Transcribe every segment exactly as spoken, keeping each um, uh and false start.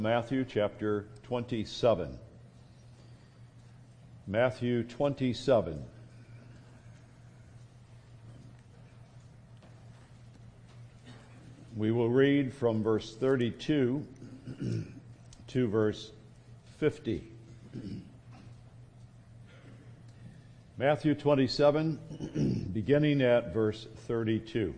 Matthew chapter twenty-seven. Matthew twenty-seven. We will read from verse thirty-two to verse fifty. Matthew twenty-seven, beginning at verse thirty-two.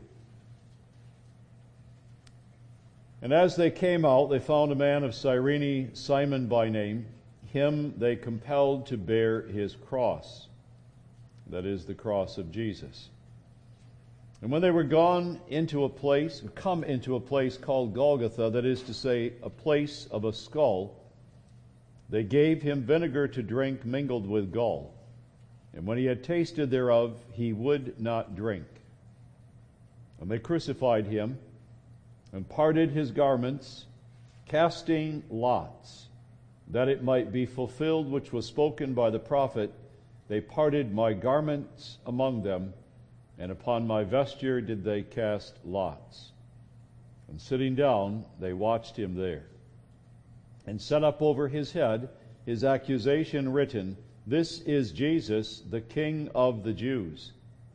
And as they came out, they found a man of Cyrene, Simon by name. Him they compelled to bear his cross, that is, the cross of Jesus. And when they were gone into a place, come into a place called Golgotha, that is to say, a place of a skull, they gave him vinegar to drink mingled with gall. And when he had tasted thereof, he would not drink. And they crucified him, and parted his garments, casting lots, that it might be fulfilled which was spoken by the prophet, they parted my garments among them, and upon my vesture did they cast lots. And sitting down, they watched him there, and set up over his head his accusation written, This is Jesus, the King of the Jews.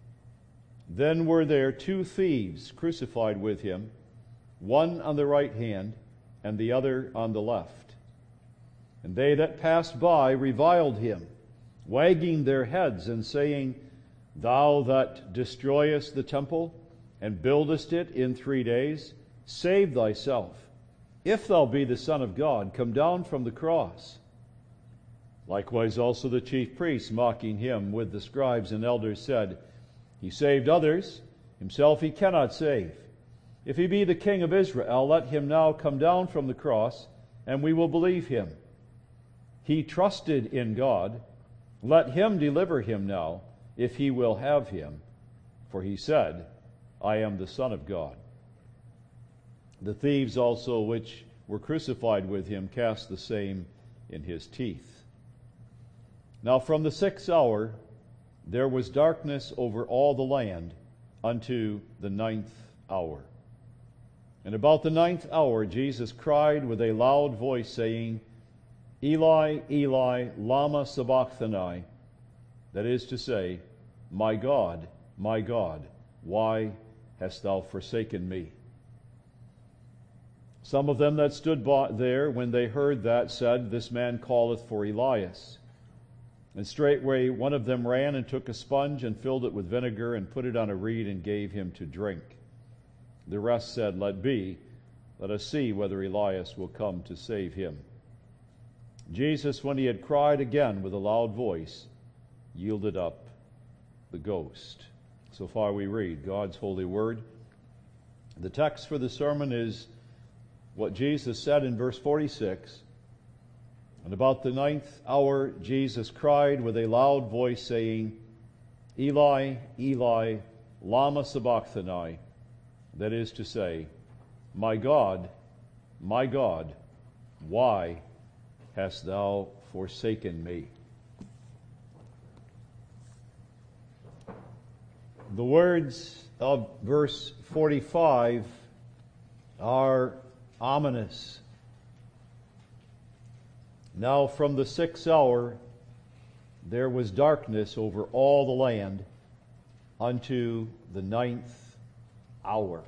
Then were there two thieves crucified with him, one on the right hand, and the other on the left. And they that passed by reviled him, wagging their heads, and saying, Thou that destroyest the temple, and buildest it in three days, save thyself. If thou be the Son of God, come down from the cross. Likewise also the chief priests, mocking him with the scribes and elders, said, He saved others, himself he cannot save. If he be the King of Israel, let him now come down from the cross, and we will believe him. He trusted in God. Let him deliver him now, if he will have him. For he said, I am the Son of God. The thieves also which were crucified with him cast the same in his teeth. Now from the sixth hour there was darkness over all the land unto the ninth hour. And about the ninth hour Jesus cried with a loud voice, saying, Eli, Eli, lama sabachthani, that is to say, My God, my God, why hast thou forsaken me? Some of them that stood by there, when they heard that, said, This man calleth for Elias. And straightway one of them ran and took a sponge and filled it with vinegar and put it on a reed and gave him to drink. The rest said, Let be, let us see whether Elias will come to save him. Jesus, when he had cried again with a loud voice, yielded up the ghost. So far we read God's holy word. The text for the sermon is what Jesus said in verse forty-six. And about the ninth hour Jesus cried with a loud voice, saying, Eli, Eli, lama sabachthani, that is to say, My God, my God, why hast thou forsaken me? The words of verse forty-five are ominous. Now from the sixth hour there was darkness over all the land unto the ninth hour.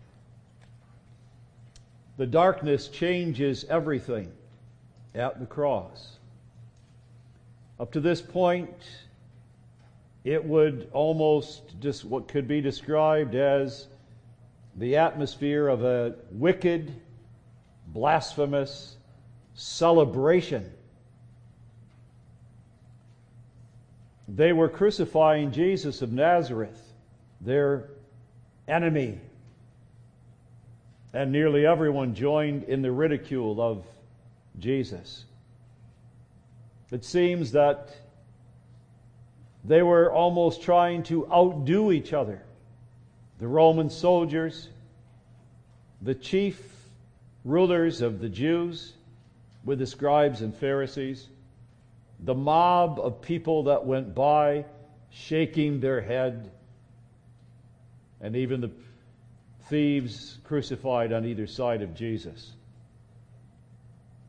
The darkness changes everything at the cross. Up to this point, it would almost just what could be described as the atmosphere of a wicked, blasphemous celebration. They were crucifying Jesus of Nazareth, their enemy. And nearly everyone joined in the ridicule of Jesus. It seems that they were almost trying to outdo each other. The Roman soldiers, the chief rulers of the Jews, with the scribes and Pharisees, the mob of people that went by shaking their head, and even the thieves crucified on either side of Jesus.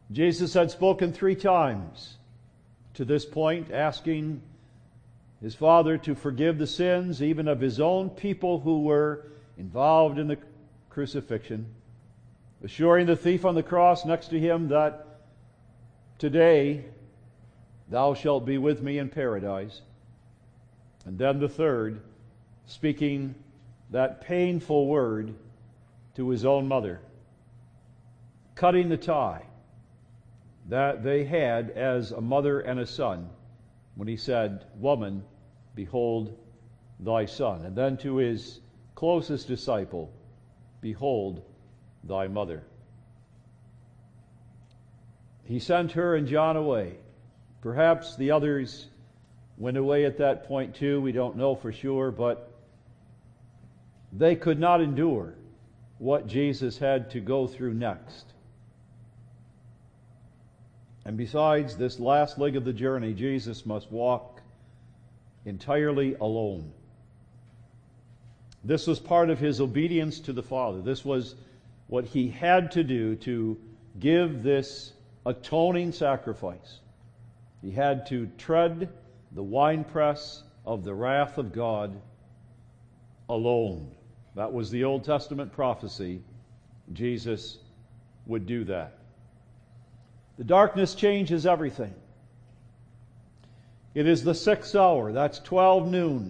Jesus had spoken three times to this point, asking his Father to forgive the sins even of his own people who were involved in the crucifixion, assuring the thief on the cross next to him that today thou shalt be with me in paradise. And then the third, speaking that painful word to his own mother, cutting the tie that they had as a mother and a son when he said, "Woman, behold thy son." And then to his closest disciple, "Behold thy mother." He sent her and John away. Perhaps the others went away at that point too. We don't know for sure, but they could not endure what Jesus had to go through next. And besides this last leg of the journey, Jesus must walk entirely alone. This was part of his obedience to the Father. This was what he had to do to give this atoning sacrifice. He had to tread the winepress of the wrath of God alone. That was the Old Testament prophecy. Jesus would do that. The darkness changes everything. It is the sixth hour. That's twelve noon.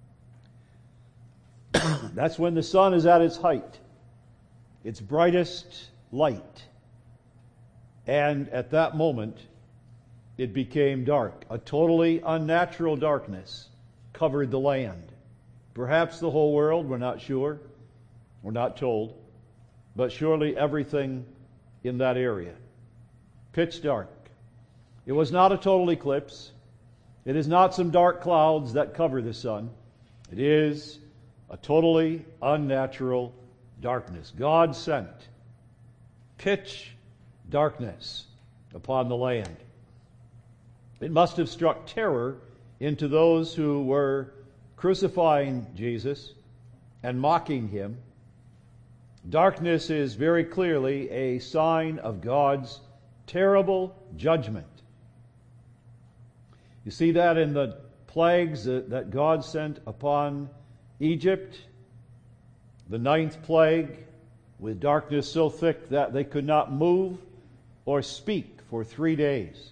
That's when the sun is at its height, its brightest light. And at that moment, it became dark. A totally unnatural darkness covered the land. Perhaps the whole world, we're not sure. We're not told. But surely everything in that area. Pitch dark. It was not a total eclipse. It is not some dark clouds that cover the sun. It is a totally unnatural darkness. God sent pitch darkness upon the land. It must have struck terror into those who were crucifying Jesus and mocking him. Darkness is very clearly a sign of God's terrible judgment. You see that in the plagues that God sent upon Egypt. The ninth plague, with darkness so thick that they could not move or speak for three days.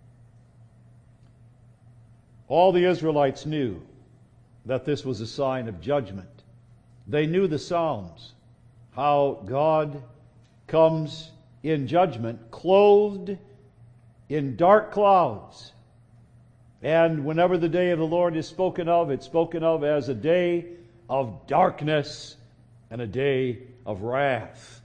All the Israelites knew that this was a sign of judgment. They knew the Psalms, how God comes in judgment, clothed in dark clouds. And whenever the day of the Lord is spoken of, it's spoken of as a day of darkness and a day of wrath.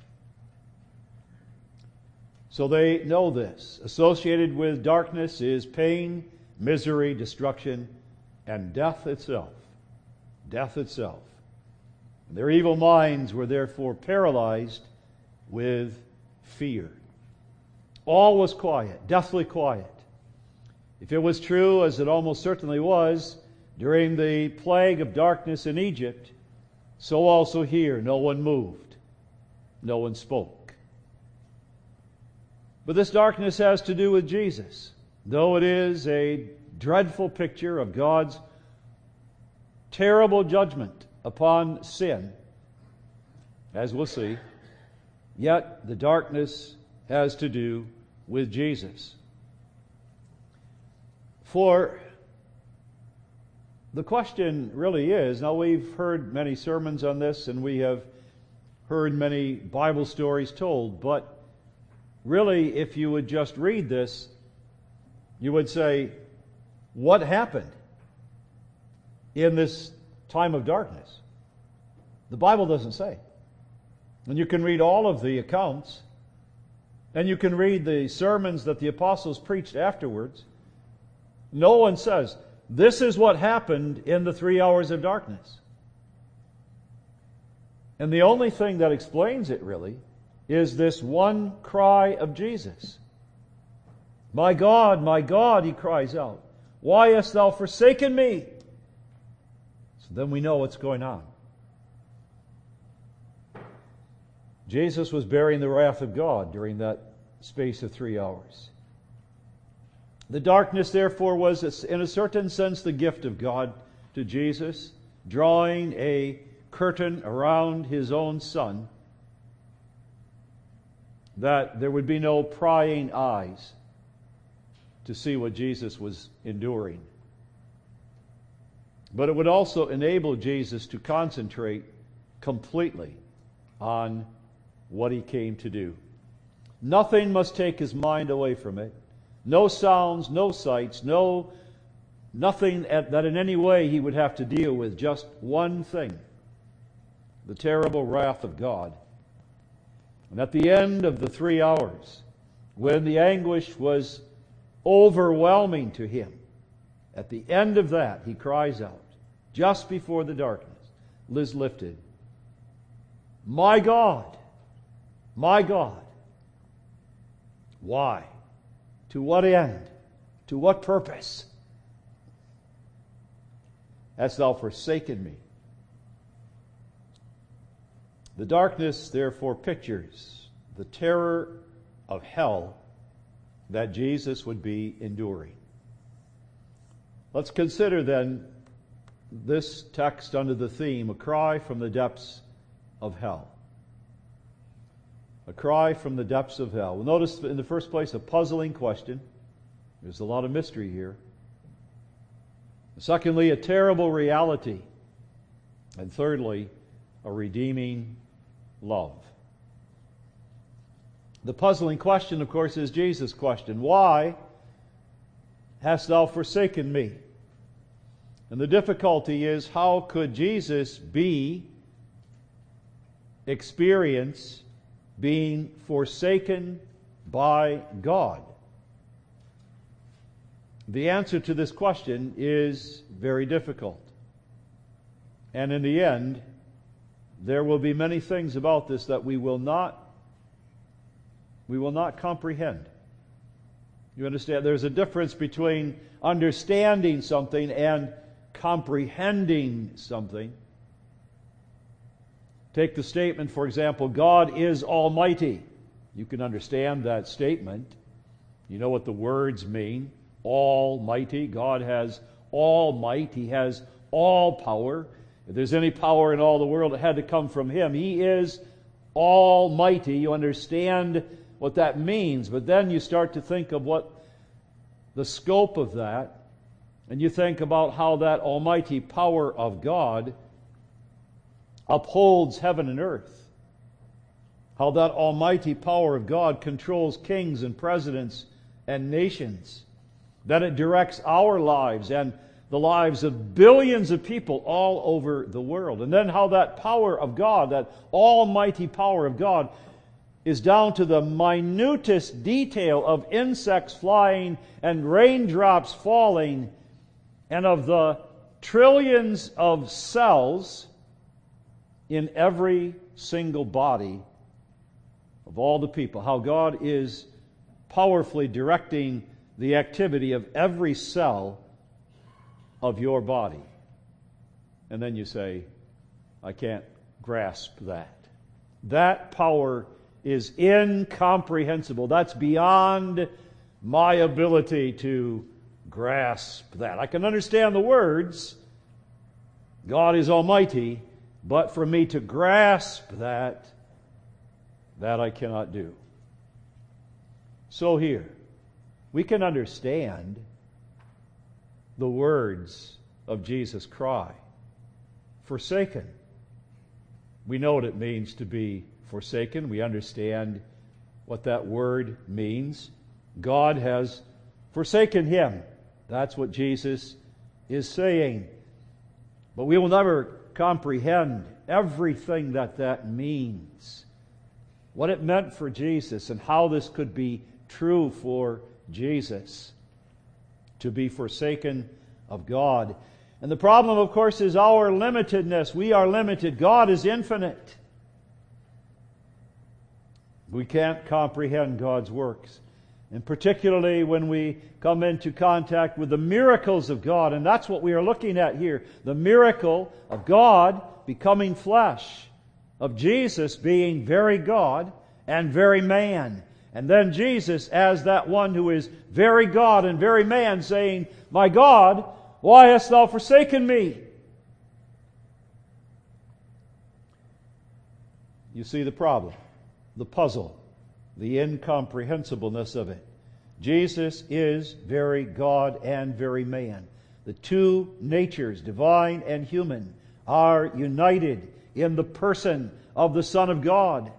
So they know this. Associated with darkness is pain, misery, destruction, and death itself. Death itself. Their evil minds were therefore paralyzed with fear. All was quiet, deathly quiet. If it was true, as it almost certainly was, during the plague of darkness in Egypt, so also here, no one moved, no one spoke. But this darkness has to do with Jesus. Though it is a dreadful picture of God's terrible judgment upon sin, as we'll see, yet the darkness has to do with Jesus. For the question really is, now we've heard many sermons on this and we have heard many Bible stories told, but really if you would just read this, you would say, what happened in this time of darkness? The Bible doesn't say. And you can read all of the accounts, and you can read the sermons that the apostles preached afterwards. No one says, this is what happened in the three hours of darkness. And the only thing that explains it really is this one cry of Jesus. My God, my God, he cries out, why hast thou forsaken me? So then we know what's going on. Jesus was bearing the wrath of God during that space of three hours. The darkness, therefore, was in a certain sense the gift of God to Jesus, drawing a curtain around His own Son, that there would be no prying eyes to see what Jesus was enduring. But it would also enable Jesus to concentrate completely on what He came to do. Nothing must take His mind away from it. No sounds, no sights, no nothing at, that in any way He would have to deal with. Just one thing: the terrible wrath of God. And at the end of the three hours, when the anguish was overwhelming to Him, at the end of that, He cries out, just before the darkness is lifted, "My God, my God, why? To what end? To what purpose hast Thou forsaken me?" The darkness, therefore, pictures the terror of hell that Jesus would be enduring. Let's consider then this text under the theme, a cry from the depths of hell. A cry from the depths of hell. Well, notice in the first place a puzzling question. There's a lot of mystery here. Secondly, a terrible reality. And thirdly, a redeeming love. The puzzling question, of course, is Jesus' question. Why hast Thou forsaken me? And the difficulty is, how could Jesus be, experience being forsaken by God? The answer to this question is very difficult. And in the end, there will be many things about this that we will not we will not comprehend. You understand? There's a difference between understanding something and comprehending something. Take the statement, for example, God is almighty. You can understand that statement. You know what the words mean. Almighty. God has all might. He has all power. If there's any power in all the world, it had to come from Him. He is almighty. You understand what that means. But then you start to think of what the scope of that, and you think about how that almighty power of God upholds heaven and earth. How that almighty power of God controls kings and presidents and nations. That it directs our lives and the lives of billions of people all over the world. And then how that power of God, that almighty power of God, is down to the minutest detail of insects flying and raindrops falling, and of the trillions of cells in every single body of all the people. How God is powerfully directing the activity of every cell of your body. And then you say, I can't grasp that. That power is incomprehensible. That's beyond my ability to grasp that. I can understand the words, God is almighty, but for me to grasp that, that I cannot do. So here, we can understand the words of Jesus' cry, forsaken. We know what it means to be forsaken. We understand what that word means. God has forsaken him. That's what Jesus is saying. But we will never comprehend everything that that means. What it meant for Jesus and how this could be true for Jesus, to be forsaken of God. And the problem, of course, is our limitedness. We are limited. God is infinite. We can't comprehend God's works. And particularly when we come into contact with the miracles of God. And that's what we are looking at here. The miracle of God becoming flesh. Of Jesus being very God and very man. And then Jesus, as that one who is very God and very man, saying, "My God, why hast thou forsaken me?" You see the problem, the puzzle, the incomprehensibleness of it. Jesus is very God and very man. The two natures, divine and human, are united in the person of the Son of God.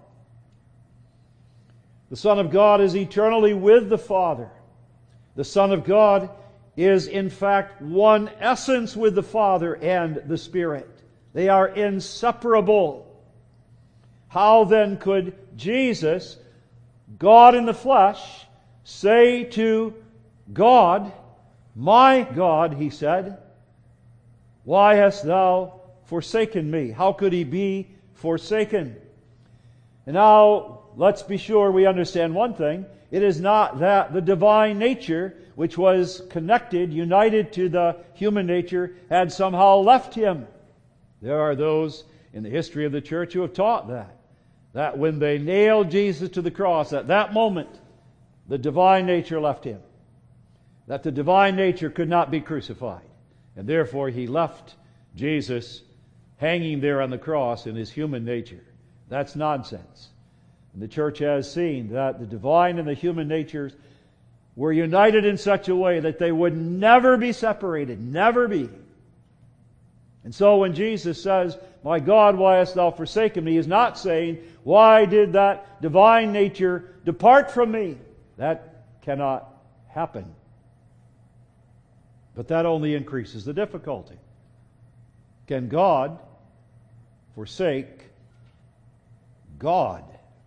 The Son of God is eternally with the Father. The Son of God is in fact one essence with the Father and the Spirit. They are inseparable. How then could Jesus, God in the flesh, say to God, "My God," he said, "why hast thou forsaken me?" How could he be forsaken? And now, let's be sure we understand one thing. It is not that the divine nature, which was connected, united to the human nature, had somehow left him. There are those in the history of the church who have taught that. That when they nailed Jesus to the cross, at that moment, the divine nature left him. That the divine nature could not be crucified. And therefore he left Jesus hanging there on the cross in his human nature. That's nonsense. And the church has seen that the divine and the human natures were united in such a way that they would never be separated, never be. And so when Jesus says, "My God, why hast thou forsaken me?" he is not saying, "Why did that divine nature depart from me?" That cannot happen. But that only increases the difficulty. Can God forsake God?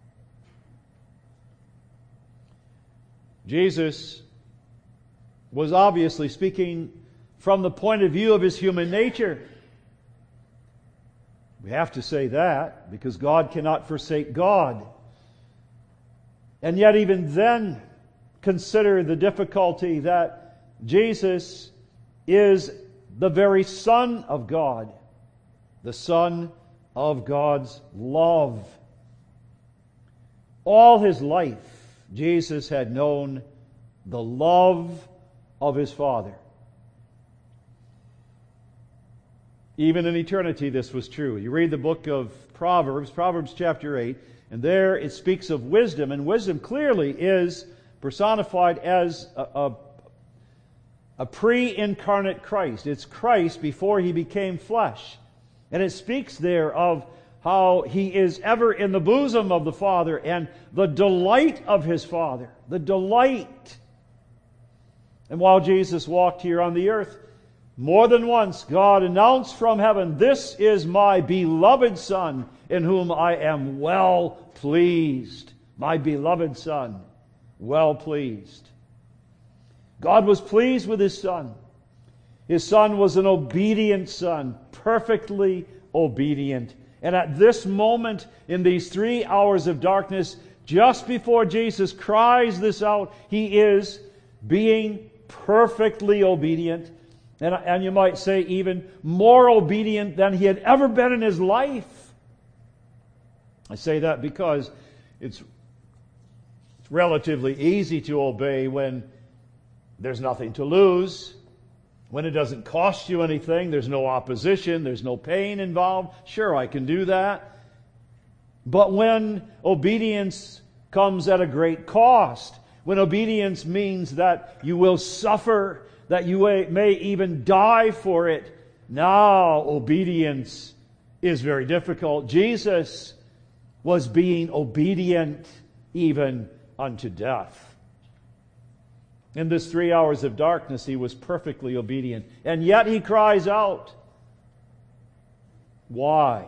Jesus was obviously speaking from the point of view of his human nature. We have to say that because God cannot forsake God. And yet even then, consider the difficulty that Jesus is the very Son of God, the Son of God's love. All his life, Jesus had known the love of his Father. Even in eternity, this was true. You read the book of Proverbs, Proverbs chapter eight, and there it speaks of wisdom, and wisdom clearly is personified as a, a, a pre-incarnate Christ. It's Christ before he became flesh. And it speaks there of how he is ever in the bosom of the Father and the delight of his Father. The delight. And while Jesus walked here on the earth, more than once God announced from heaven, "This is my beloved Son, in whom I am well pleased." My beloved Son, well pleased. God was pleased with His Son. His Son was an obedient Son, perfectly obedient. And at this moment, in these three hours of darkness, just before Jesus cries this out, He is being perfectly obedient. And, and you might say even more obedient than He had ever been in His life. I say that because it's, it's relatively easy to obey when there's nothing to lose, when it doesn't cost you anything, there's no opposition, there's no pain involved. Sure, I can do that. But when obedience comes at a great cost, when obedience means that you will suffer, that you may even die for it, now obedience is very difficult. Jesus was being obedient even unto death. In this three hours of darkness, He was perfectly obedient. And yet He cries out, "Why?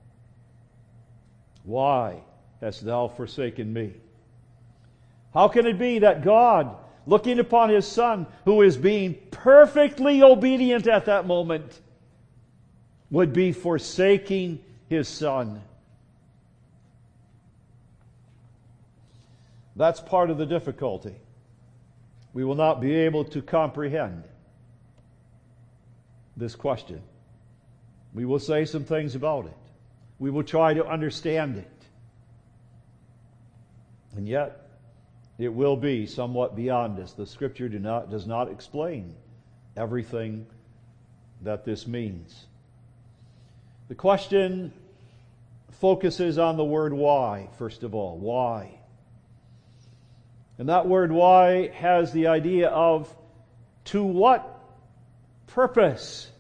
Why hast thou forsaken me?" How can it be that God, looking upon His Son, who is being perfectly obedient at that moment, would be forsaking His Son? That's part of the difficulty. We will not be able to comprehend this question. We will say some things about it. We will try to understand it. And yet, it will be somewhat beyond us. The Scripture do not, does not explain everything that this means. The question focuses on the word why, first of all. Why? And that word why has the idea of to what purpose?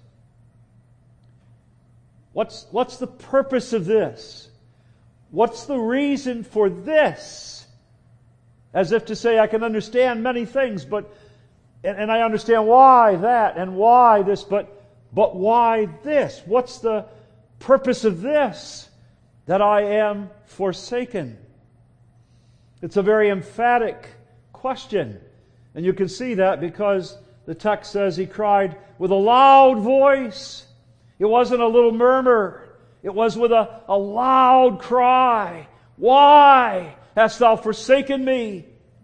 What's, what's the purpose of this? What's the reason for this? As if to say, I can understand many things, but and, and I understand why that and why this, but but why this? What's the purpose of this? That I am forsaken. It's a very emphatic question. And you can see that because the text says he cried with a loud voice. It wasn't a little murmur. It was with a, a loud cry. Why hast thou forsaken me?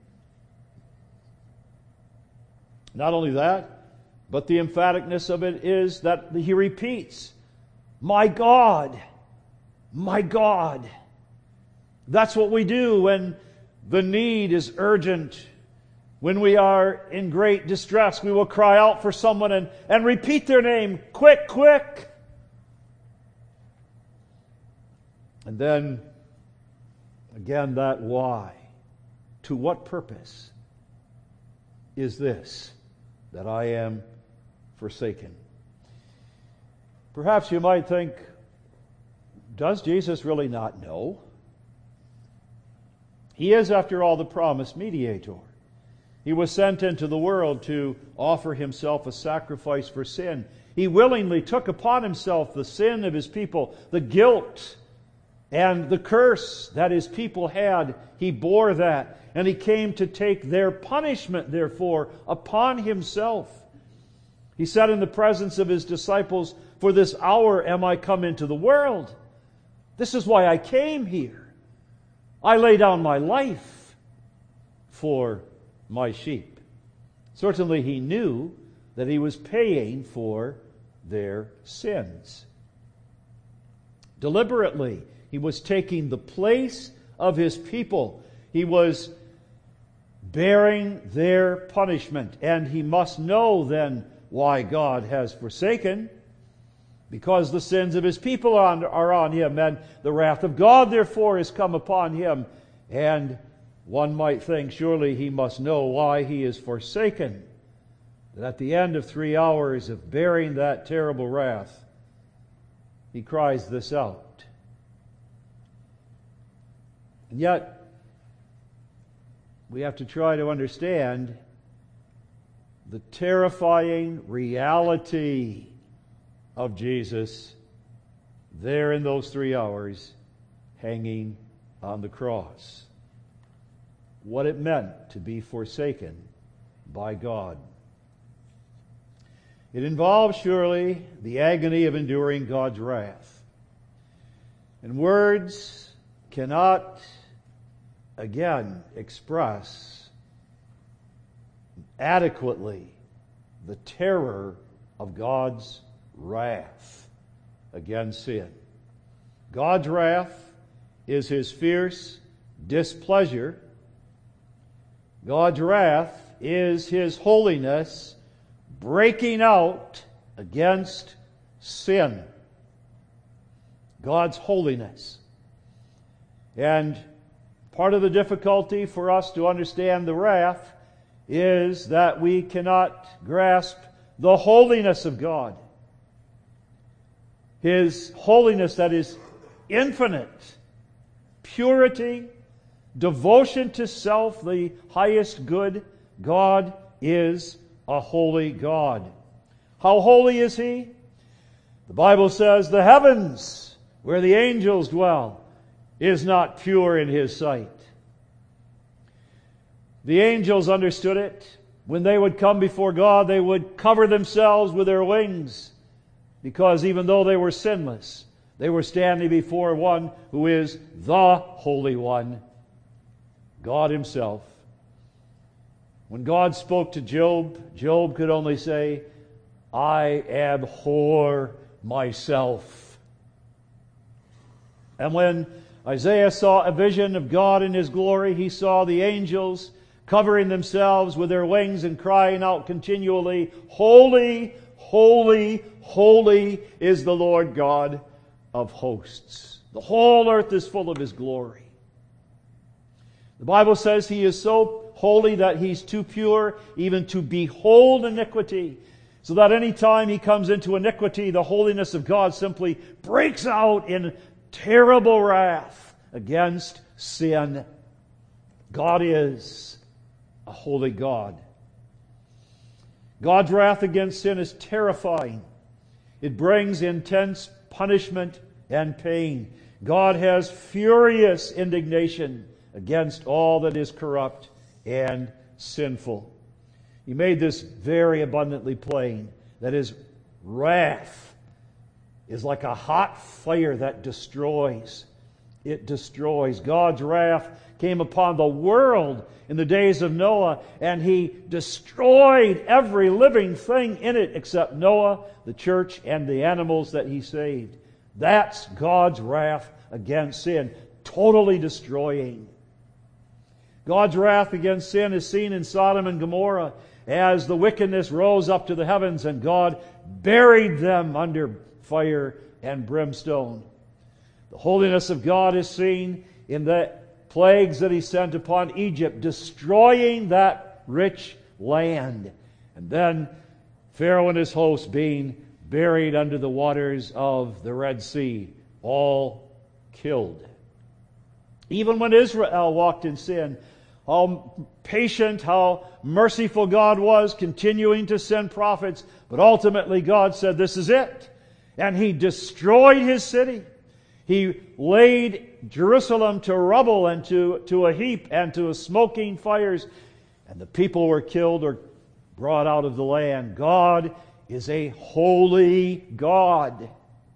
Not only that, but the emphaticness of it is that he repeats, my God, my God. That's what we do when the need is urgent. When we are in great distress, we will cry out for someone and, and repeat their name, quick, quick. And then, again, that why. To what purpose is this, that I am forsaken? Perhaps you might think, does Jesus really not know? He is, after all, the promised mediator. He was sent into the world to offer himself a sacrifice for sin. He willingly took upon himself the sin of his people, the guilt and the curse that his people had. He bore that, and he came to take their punishment, therefore, upon himself. He said in the presence of his disciples, for this hour am I come into the world. This is why I came here. I lay down my life for my sheep. Certainly he knew that he was paying for their sins. Deliberately, he was taking the place of his people. He was bearing their punishment. And he must know then why God has forsaken. Because the sins of his people are on him, and the wrath of God, therefore, is come upon him. And one might think, surely he must know why he is forsaken. That at the end of three hours of bearing that terrible wrath, he cries this out. And yet, we have to try to understand the terrifying reality of Jesus there in those three hours hanging on the cross. What it meant to be forsaken by God. It involves surely the agony of enduring God's wrath. And words cannot again express adequately the terror of God's wrath against sin. God's wrath is his fierce displeasure. God's wrath is his holiness breaking out against sin. God's holiness. And part of the difficulty for us to understand the wrath is that we cannot grasp the holiness of God. His holiness that is infinite, purity, devotion to self, the highest good. God is a holy God. How holy is He? The Bible says the heavens, where the angels dwell, is not pure in His sight. The angels understood it. When they would come before God, they would cover themselves with their wings, because even though they were sinless, they were standing before one who is the Holy One, God Himself. When God spoke to Job, Job could only say, I abhor myself. And when Isaiah saw a vision of God in His glory, he saw the angels covering themselves with their wings and crying out continually, "Holy, holy, holy is the Lord God of hosts." The whole earth is full of His glory. The Bible says He is so holy that He's too pure even to behold iniquity. So that any time He comes into iniquity, the holiness of God simply breaks out in terrible wrath against sin. God is a holy God. God's wrath against sin is terrifying. It brings intense punishment and pain. God has furious indignation against all that is corrupt and sinful. He made this very abundantly plain, that His wrath is like a hot fire that destroys. It destroys. God's wrath came upon the world in the days of Noah, and He destroyed every living thing in it except Noah, the church, and the animals that He saved. That's God's wrath against sin, totally destroying. God's wrath against sin is seen in Sodom and Gomorrah as the wickedness rose up to the heavens and God buried them under fire and brimstone. The holiness of God is seen in the plagues that He sent upon Egypt, destroying that rich land. And then Pharaoh and his host being buried under the waters of the Red Sea, all killed. Even when Israel walked in sin, how patient, how merciful God was, continuing to send prophets. But ultimately God said, "This is it." And He destroyed His city. He laid Jerusalem to rubble and to, to a heap and to a smoking fires. And the people were killed or brought out of the land. God is a holy God.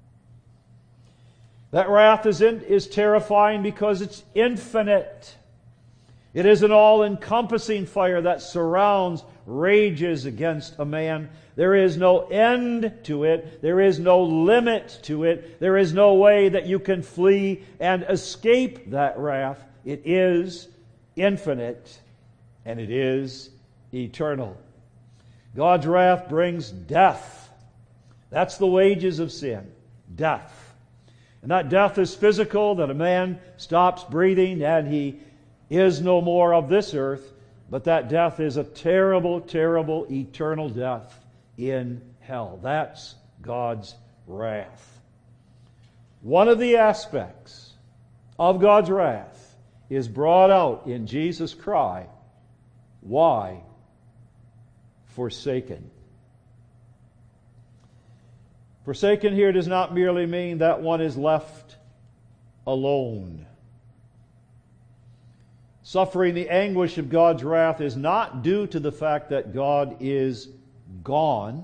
That wrath is, in, is terrifying because it's infinite. It is an all-encompassing fire that surrounds, rages against a man. There is no end to it. There is no limit to it. There is no way that you can flee and escape that wrath. It is infinite, and it is eternal. God's wrath brings death. That's the wages of sin, death. And that death is physical, that a man stops breathing and he is no more of this earth, but that death is a terrible, terrible, eternal death in hell. That's God's wrath. One of the aspects of God's wrath is brought out in Jesus' cry, "Why forsaken?" Forsaken here does not merely mean that one is left alone. Suffering the anguish of God's wrath is not due to the fact that God is gone.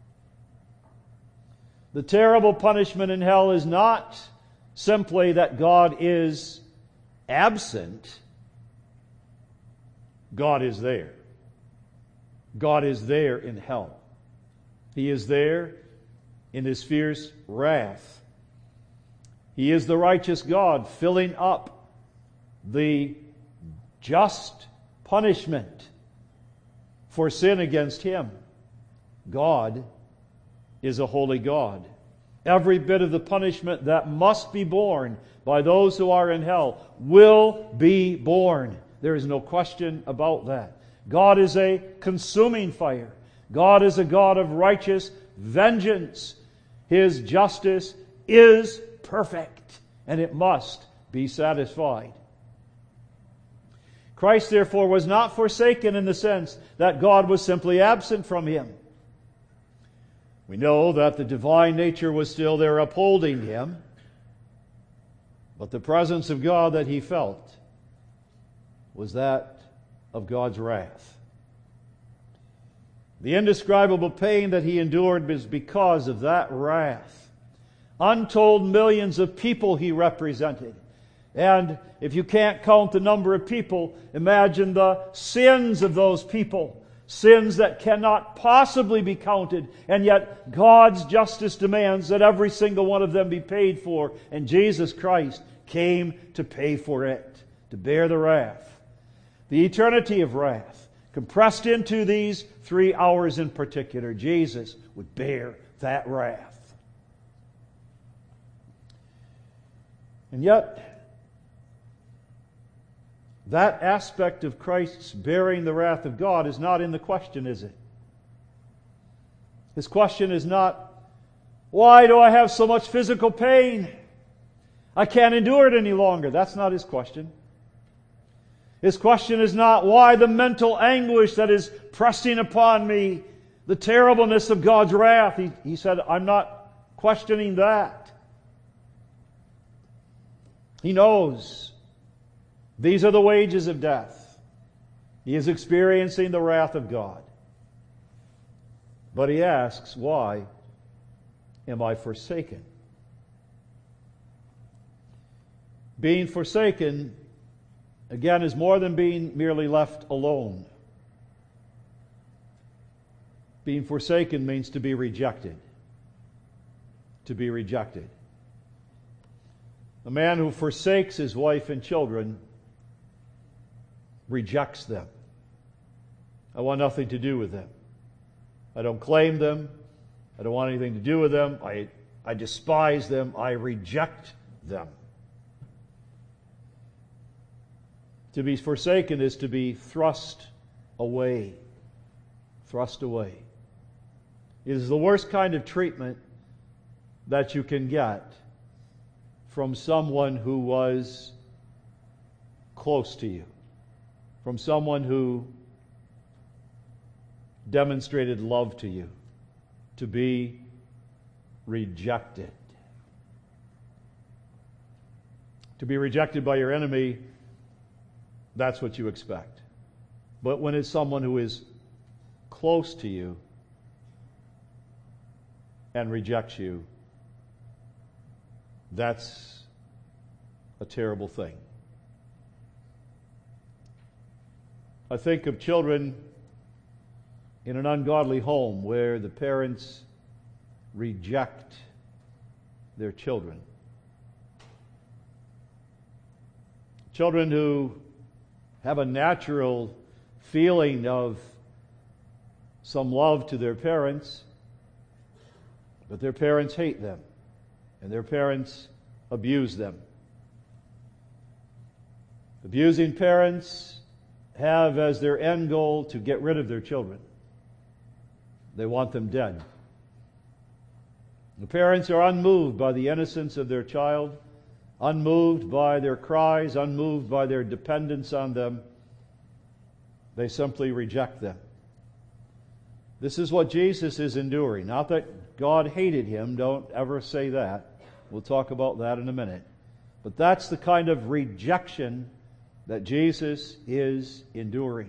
The terrible punishment in hell is not simply that God is absent. God is there. God is there in hell. He is there in His fierce wrath. He is the righteous God filling up the just punishment for sin against Him. God is a holy God. Every bit of the punishment that must be borne by those who are in hell will be borne. There is no question about that. God is a consuming fire. God is a God of righteous vengeance. His justice is perfect, and it must be satisfied. Christ, therefore, was not forsaken in the sense that God was simply absent from Him. We know that the divine nature was still there upholding Him, but the presence of God that He felt was that of God's wrath. The indescribable pain that He endured was because of that wrath. Untold millions of people He represented. And if you can't count the number of people, imagine the sins of those people. Sins that cannot possibly be counted. And yet God's justice demands that every single one of them be paid for. And Jesus Christ came to pay for it, to bear the wrath. The eternity of wrath, compressed into these three hours in particular, Jesus would bear that wrath. And yet, that aspect of Christ's bearing the wrath of God is not in the question, is it? His question is not, why do I have so much physical pain? I can't endure it any longer. That's not his question. His question is not, why the mental anguish that is pressing upon me, the terribleness of God's wrath. He, he said, I'm not questioning that. He knows these are the wages of death. He is experiencing the wrath of God. But he asks, why am I forsaken? Being forsaken, again, is more than being merely left alone. Being forsaken means to be rejected. To be rejected. A man who forsakes his wife and children rejects them. I want nothing to do with them. I don't claim them. I don't want anything to do with them. I, I despise them. I reject them. To be forsaken is to be thrust away. Thrust away. It is the worst kind of treatment that you can get from someone who was close to you. From someone who demonstrated love to you. To be rejected. To be rejected by your enemy, that's what you expect. But when it's someone who is close to you and rejects you, that's a terrible thing. I think of children in an ungodly home where the parents reject their children. Children who have a natural feeling of some love to their parents, but their parents hate them, and their parents abuse them. Abusing parents have as their end goal to get rid of their children. They want them dead. The parents are unmoved by the innocence of their child, unmoved by their cries, unmoved by their dependence on them. They simply reject them. This is what Jesus is enduring. Not that God hated him, don't ever say that. We'll talk about that in a minute. But that's the kind of rejection that Jesus is enduring.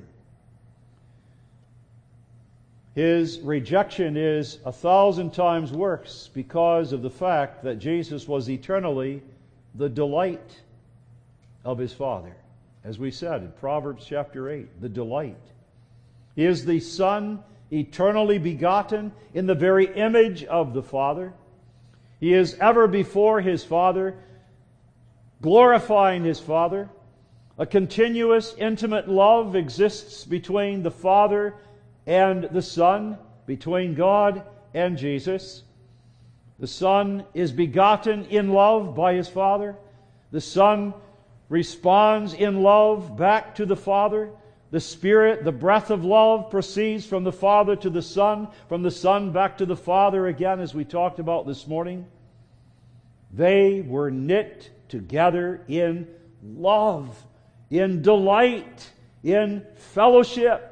His rejection is a thousand times worse because of the fact that Jesus was eternally the delight of his Father. As we said in Proverbs chapter eight, the delight. He is the Son, eternally begotten in the very image of the Father. He is ever before his Father, glorifying his Father. A continuous, intimate love exists between the Father and the Son, between God and Jesus. The Son is begotten in love by his Father. The Son responds in love back to the Father. The Spirit, the breath of love, proceeds from the Father to the Son, from the Son back to the Father again, as we talked about this morning. They were knit together in love, in delight, in fellowship.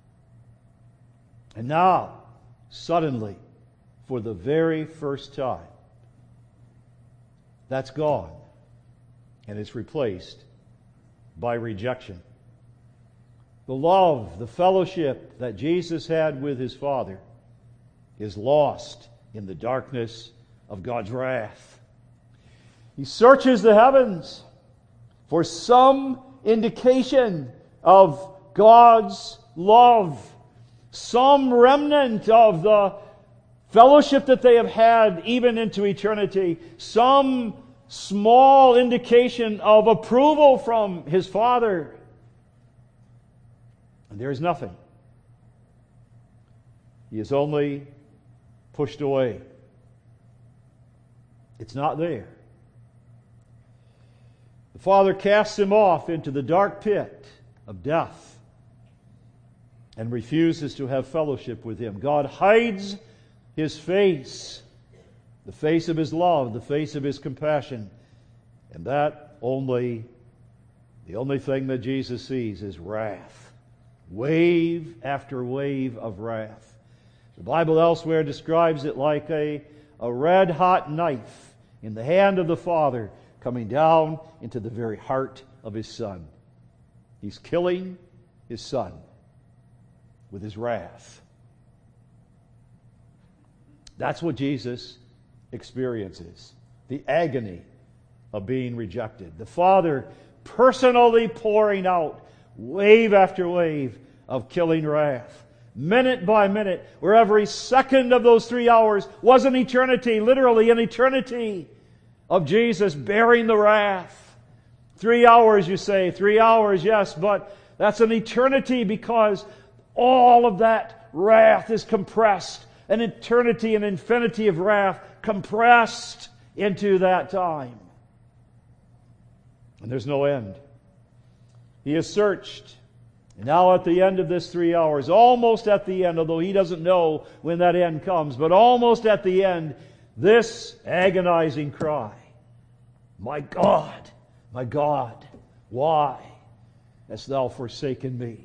And now, suddenly, for the very first time, that's gone. And it's replaced by rejection. The love, the fellowship that Jesus had with his Father is lost in the darkness of God's wrath. He searches the heavens for some indication of God's love, some remnant of the fellowship that they have had even into eternity, some small indication of approval from his Father. And there is nothing. He is only pushed away. It's not there. The Father casts him off into the dark pit of death and refuses to have fellowship with him. God hides His face, the face of His love, the face of His compassion, and that only, the only thing that Jesus sees is wrath. Wave after wave of wrath. The Bible elsewhere describes it like a, a red-hot knife in the hand of the Father coming down into the very heart of His Son. He's killing His Son with His wrath. That's what Jesus experiences. The agony of being rejected. The Father personally pouring out wave after wave of killing wrath. Minute by minute, where every second of those three hours was an eternity, literally an eternity of Jesus bearing the wrath. Three hours, you say. Three hours, yes, but that's an eternity because all of that wrath is compressed. An eternity, an infinity of wrath compressed into that time. And there's no end. He is searched. And now at the end of this three hours, almost at the end, although he doesn't know when that end comes, but almost at the end, this agonizing cry, "My God, my God, why hast thou forsaken me?"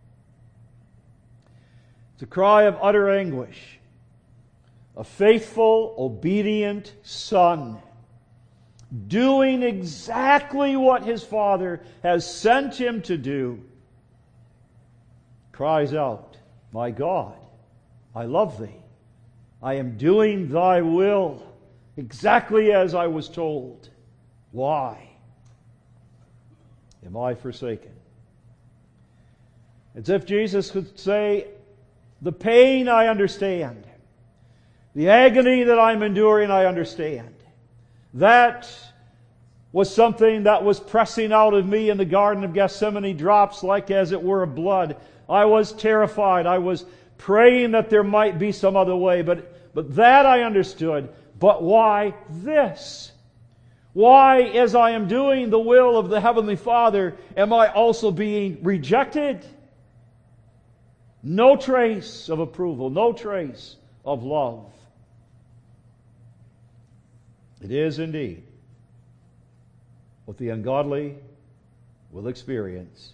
It's a cry of utter anguish. A faithful, obedient son doing exactly what his Father has sent him to do, cries out, "My God, I love thee. I am doing thy will exactly as I was told. Why am I forsaken?" As if Jesus could say, the pain I understand. The agony that I'm enduring I understand. That was something that was pressing out of me in the Garden of Gethsemane, drops like as it were of blood. I was terrified. I was praying that there might be some other way, but, but that I understood. But why this? Why, as I am doing the will of the Heavenly Father, am I also being rejected? No trace of approval, no trace of love. It is indeed what the ungodly will experience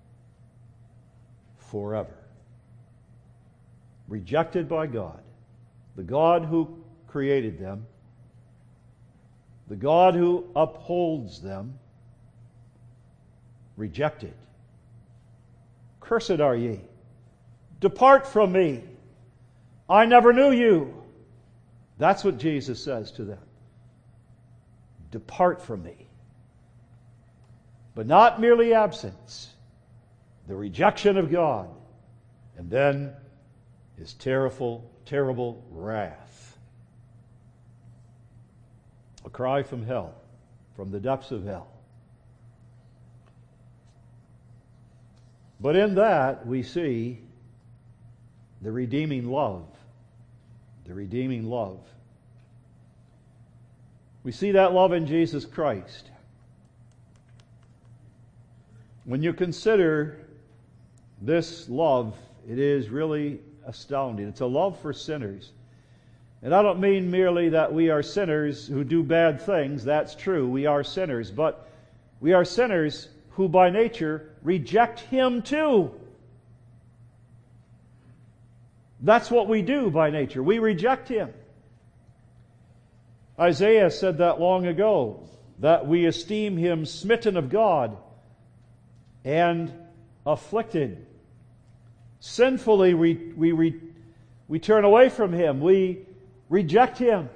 forever. Rejected by God, the God who created them, the God who upholds them, rejected. "Cursed are ye. Depart from me. I never knew you." That's what Jesus says to them. Depart from me. But not merely absence, the rejection of God, and then His terrible, terrible wrath. A cry from hell, from the depths of hell. But in that we see the redeeming love. The redeeming love. We see that love in Jesus Christ. When you consider this love, it is really astounding. It's a love for sinners. And I don't mean merely that we are sinners who do bad things. That's true. We are sinners. But we are sinners who by nature reject Him too. That's what we do by nature. We reject Him. Isaiah said that long ago, that we esteem Him smitten of God and afflicted. Sinfully, we, we, we, we turn away from Him. We reject Him.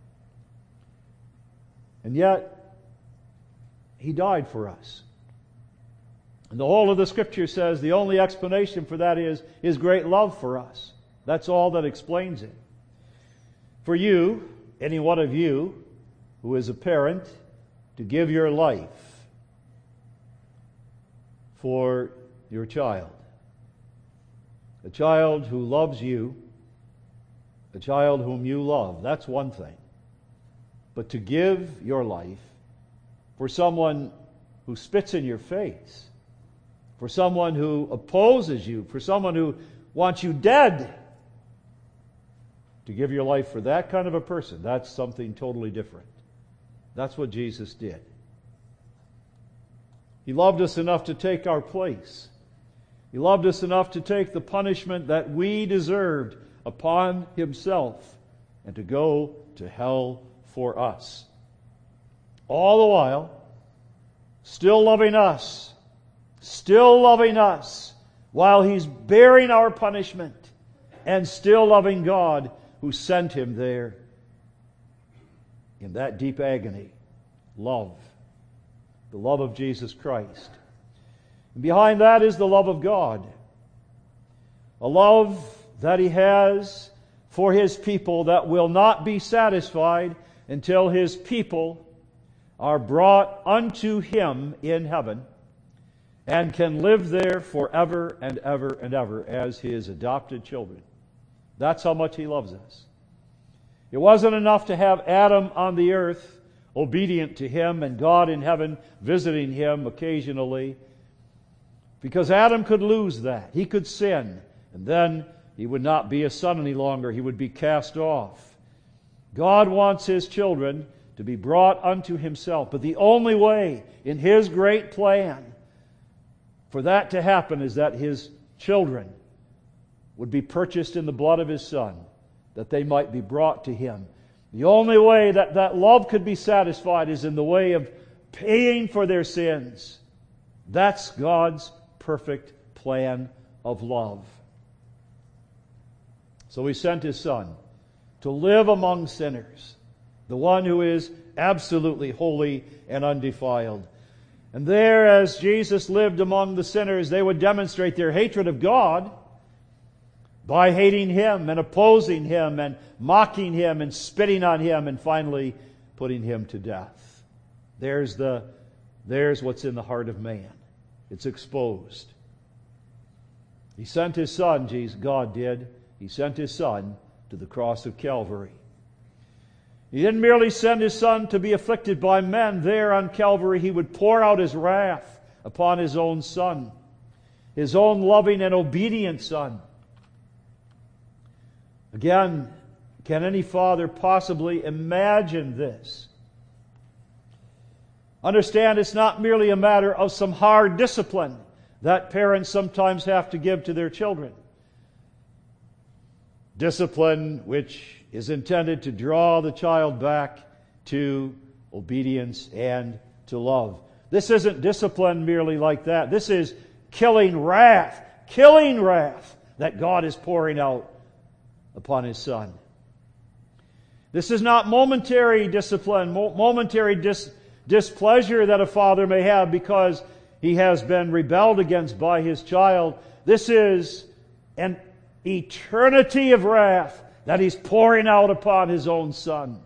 And yet, He died for us. And the whole of the Scripture says the only explanation for that is His great love for us. That's all that explains it. For you, any one of you who is a parent, to give your life for your child. a child who loves you, a child whom you love, that's one thing. But to give your life for someone who spits in your face, for someone who opposes you, for someone who wants you dead, to give your life for that kind of a person, that's something totally different. That's what Jesus did. He loved us enough to take our place. He loved us enough to take the punishment that we deserved upon Himself and to go to hell for us. All the while, still loving us, still loving us, while He's bearing our punishment, and still loving God who sent Him there in that deep agony. Love. The love of Jesus Christ. And behind that is the love of God. A love that He has for His people that will not be satisfied until His people are brought unto Him in heaven and can live there forever and ever and ever as His adopted children. That's how much He loves us. It wasn't enough to have Adam on the earth obedient to Him and God in heaven visiting him occasionally, because Adam could lose that. He could sin, and then he would not be a son any longer. He would be cast off. God wants His children to be brought unto Himself, but the only way in His great plan for that to happen is that His children would be purchased in the blood of His Son, that they might be brought to Him. The only way that that love could be satisfied is in the way of paying for their sins. That's God's perfect plan of love. So He sent His Son to live among sinners, the one who is absolutely holy and undefiled. And there, as Jesus lived among the sinners, they would demonstrate their hatred of God by hating Him and opposing Him and mocking Him and spitting on Him and finally putting Him to death. There's the, there's what's in the heart of man. It's exposed. He sent His Son, Jesus, God did. He sent His Son to the cross of Calvary. He didn't merely send His Son to be afflicted by men. There on Calvary, He would pour out His wrath upon His own Son, His own loving and obedient Son. Again, can any father possibly imagine this? Understand, it's not merely a matter of some hard discipline that parents sometimes have to give to their children. Discipline which is intended to draw the child back to obedience and to love. This isn't discipline merely like that. This is killing wrath, killing wrath that God is pouring out upon His Son. This is not momentary discipline, momentary dis- displeasure that a father may have because he has been rebelled against by his child. This is an eternity of wrath that He's pouring out upon His own Son.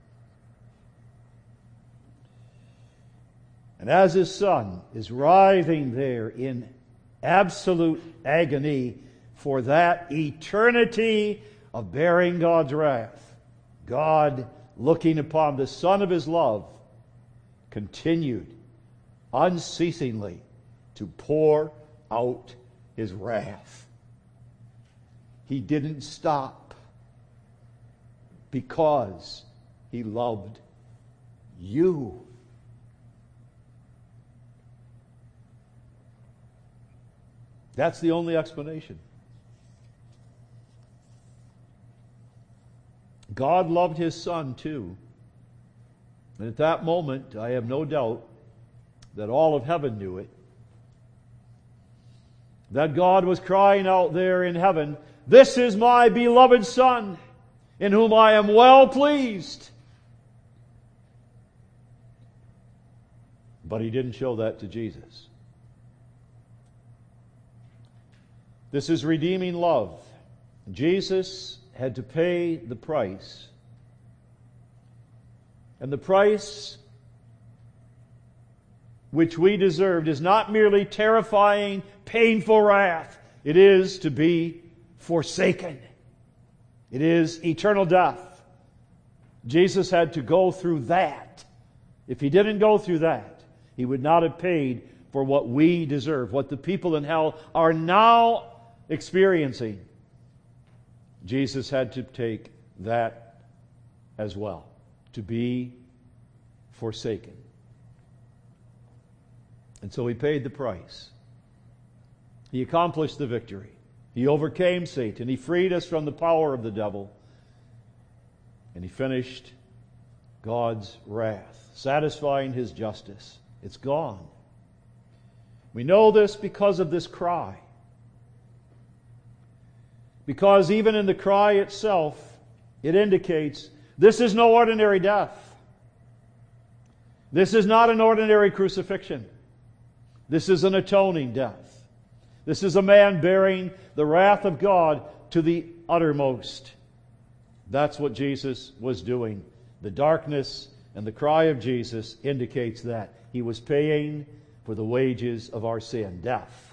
And as His Son is writhing there in absolute agony for that eternity of bearing God's wrath, God, looking upon the Son of His love, continued unceasingly to pour out His wrath. He didn't stop because He loved you. That's the only explanation. God loved His Son too. And at that moment, I have no doubt that all of heaven knew it. That God was crying out there in heaven, "This is my beloved Son, in whom I am well pleased." But He didn't show that to Jesus. This is redeeming love. Jesus had to pay the price. And the price which we deserved is not merely terrifying, painful wrath. It is to be forsaken. It is eternal death. Jesus had to go through that. If He didn't go through that, He would not have paid for what we deserve, what the people in hell are now experiencing. Jesus had to take that as well, to be forsaken. And so He paid the price. He accomplished the victory. He overcame Satan. He freed us from the power of the devil. And He finished God's wrath, satisfying His justice. It's gone. We know this because of this cry. Because even in the cry itself, it indicates this is no ordinary death. This is not an ordinary crucifixion. This is an atoning death. This is a man bearing the wrath of God to the uttermost. That's what Jesus was doing. The darkness and the cry of Jesus indicates that He was paying for the wages of our sin, death.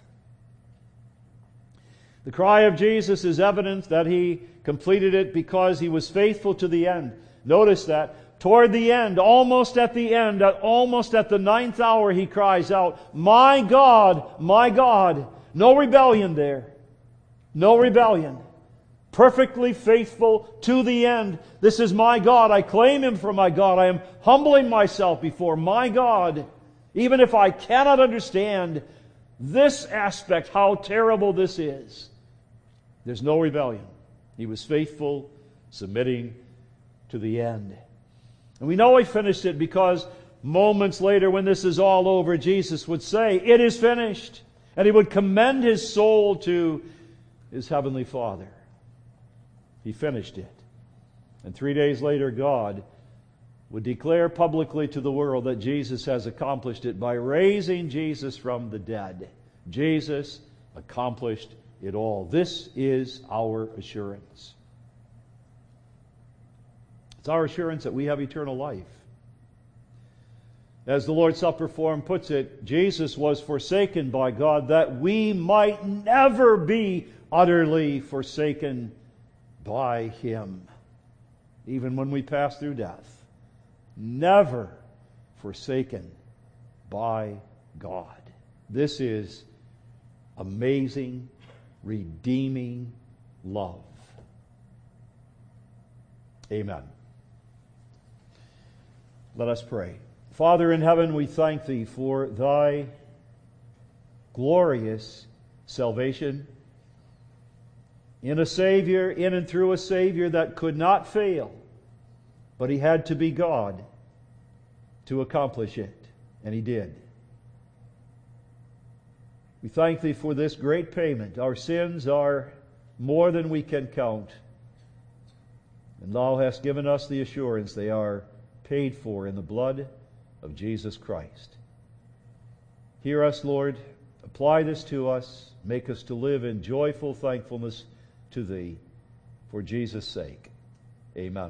The cry of Jesus is evidence that He completed it because He was faithful to the end. Notice that toward the end, almost at the end, at almost at the ninth hour, He cries out, "My God, my God." No rebellion there. No rebellion. Perfectly faithful to the end. This is my God. I claim Him for my God. I am humbling myself before my God. Even if I cannot understand this aspect, how terrible this is. There's no rebellion. He was faithful, submitting to the end. And we know He finished it because moments later, when this is all over, Jesus would say, "It is finished." And He would commend His soul to His Heavenly Father. He finished it. And three days later, God would declare publicly to the world that Jesus has accomplished it by raising Jesus from the dead. Jesus accomplished it all. This is our assurance. It's our assurance that we have eternal life. As the Lord's Supper form puts it, Jesus was forsaken by God that we might never be utterly forsaken by Him. Even when we pass through death. Never forsaken by God. This is amazing, redeeming love. Amen. Let us pray. Father in heaven, we thank Thee for Thy glorious salvation in a Savior, in and through a Savior that could not fail, but He had to be God to accomplish it, and He did. We thank Thee for this great payment. Our sins are more than we can count, and Thou hast given us the assurance they are paid for in the blood of Jesus Christ. Hear us, Lord. Apply this to us. Make us to live in joyful thankfulness to Thee. For Jesus' sake. Amen.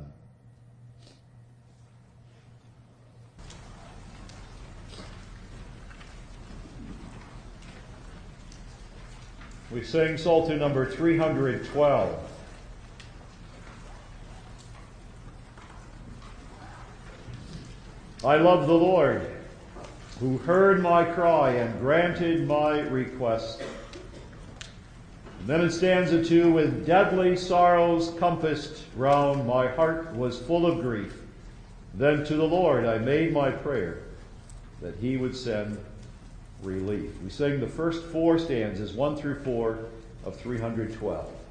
We sing Psalter number three hundred twelve. I love the Lord, who heard my cry and granted my request. And then in stanza two, with deadly sorrows compassed round, my heart was full of grief. Then to the Lord I made my prayer, that He would send relief. We sing the first four stanzas, one through four, of three hundred twelve.